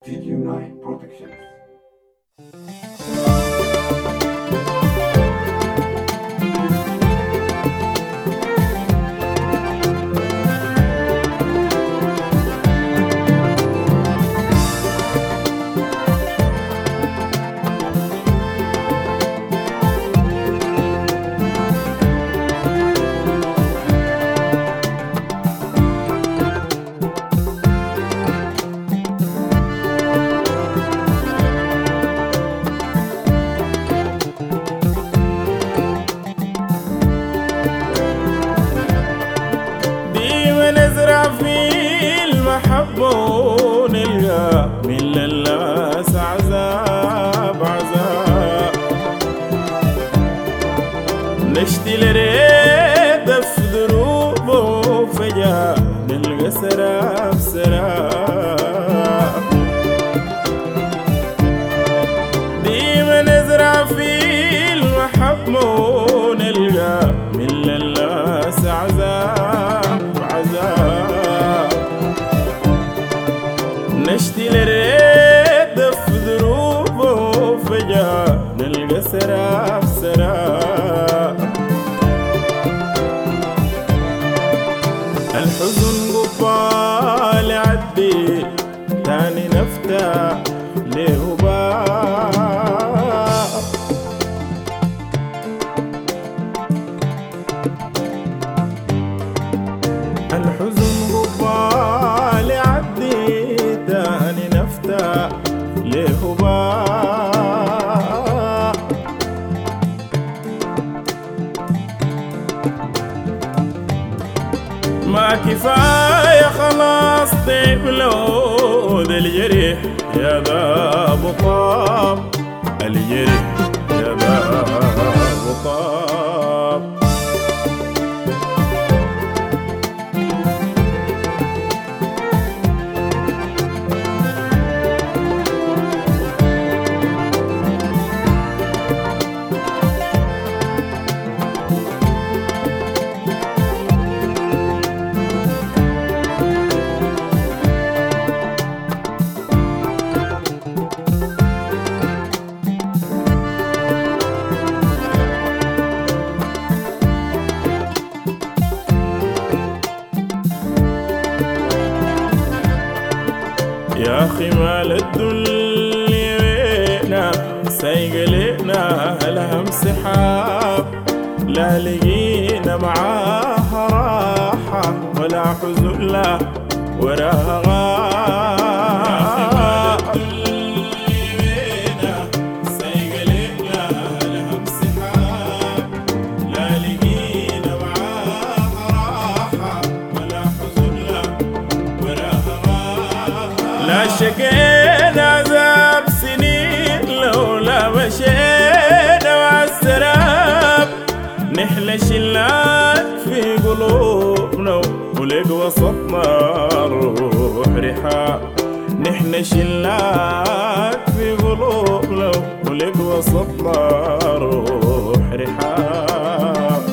TQ9 Productions. في المحبة ونلقى من للاس عذاب عذاب نشتي لريد في دروبه فجأة نلقى سراب سراب ديما نزرع في المحبة ونلقى من للاس عذاب نشتي لريد في دروبه فجأة نلقى سراب سراب الحزن قبال عدي تاني نفتح ليه باب الحزن قبال عدي تاني نفتح ليه باب ما كفاية خلاص طيب لود الجريح يا ذا أبو طاب الجريح يا ذا أبو طاب يا أخي مال الدنيا وينا سيقلنا الهم سحاب لا لقينا معاها راحة ولا حزن له وراها غاب لا شكينا عذاب سنين لولا مشينا مع السراب نحلى شلات في قلوبنا ولق وسطنا روح رحاب نحن شلات في قلوبنا ولق وسطنا روح رحاب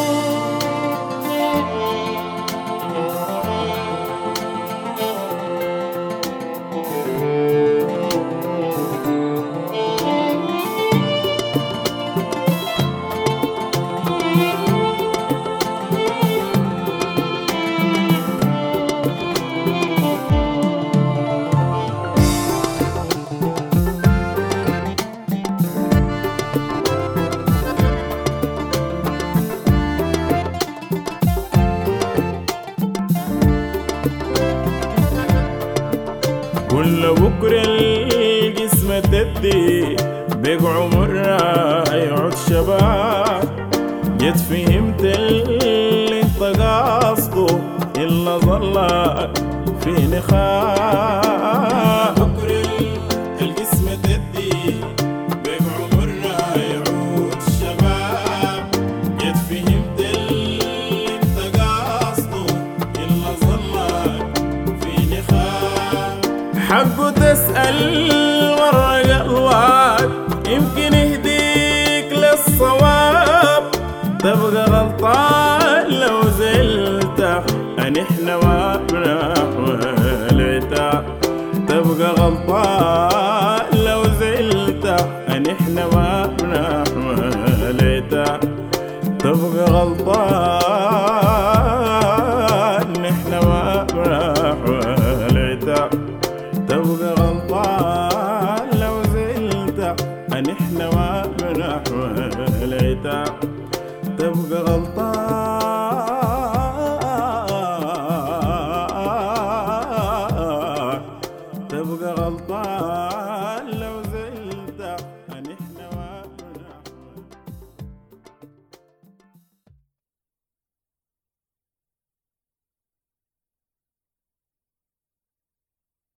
كل بكرة الجسم تدي بقى عمرها يعود شباب جيت فهمت اللي انت قصده إلا ظلك في نخاف بكرة الجسم تدي بقى عمرها يعود شباب جيت فهمت اللي انت قصده إلا ظلك في نخاف حقه تسأل ورا قلبك يمكن يهديك للصواب تبقى غلطان لو زلت نحن ما بنحمل العتاب تبقى غلطان لو زلت ان احنا ما بنحملتا. تبقى غلطان احنا ما بنحملتا. تبقى غلطان لو زلت ان احنا ما بنحملتا. تبقى غلطان.